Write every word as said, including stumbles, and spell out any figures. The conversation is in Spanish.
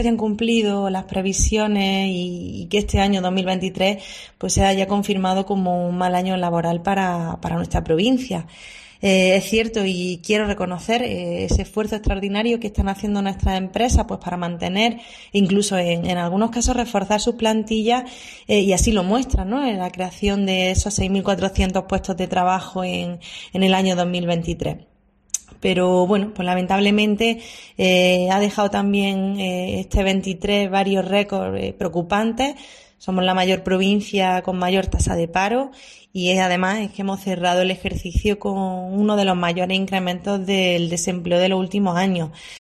hayan cumplido las previsiones y, y que este año dos mil veintitrés pues se haya confirmado como un mal año laboral para, para nuestra provincia. Eh, es cierto y quiero reconocer eh, ese esfuerzo extraordinario que están haciendo nuestras empresas pues para mantener, incluso en, en algunos casos reforzar sus plantillas eh, y así lo muestran, ¿no? En la creación de esos seis mil cuatrocientos puestos de trabajo en, en el año dos mil veintitrés. Pero bueno, pues lamentablemente eh, ha dejado también eh, este veintitrés varios récords eh, preocupantes. Somos la mayor provincia con mayor tasa de paro y es, además es que hemos cerrado el ejercicio con uno de los mayores incrementos del desempleo de los últimos años.